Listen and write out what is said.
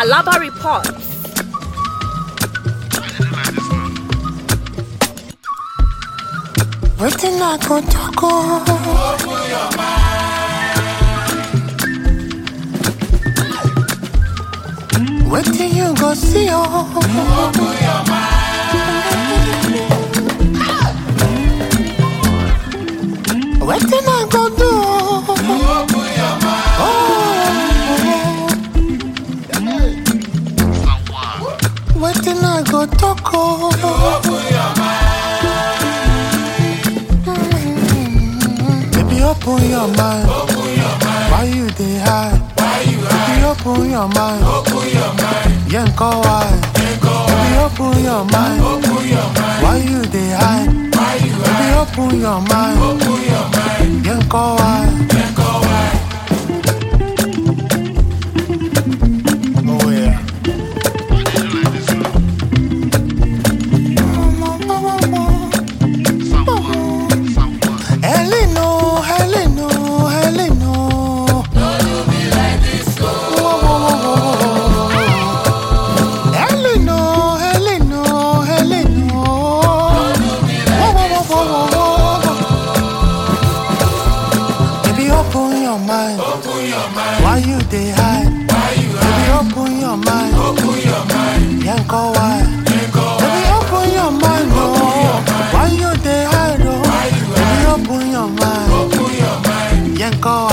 Alaba reports. Waiting I go talk. Open your mind. Waiting you go see. Open your mind. Waiting I go do. Open your mind. Waiting I go talk. Open your mind. Open your mind. Open your mind. Why you dey hide? Why you hide? Baby, open your mind. Open your mind. Yanko why? Yanko why? Baby, open your mind. Open your mind. Why you dey hide? Why you hide? Baby, open your mind. Open your mind. Yanko why? Yanko why? Oh yeah. Open your mind. Why you dey hide? Why you hide? Baby, open your mind. Open your mind. Yanko why? Yanko why? Baby, open your mind. Open your mind. Why you dey hide? Why you hide? Baby, open your mind. Open your mind. Yanko why?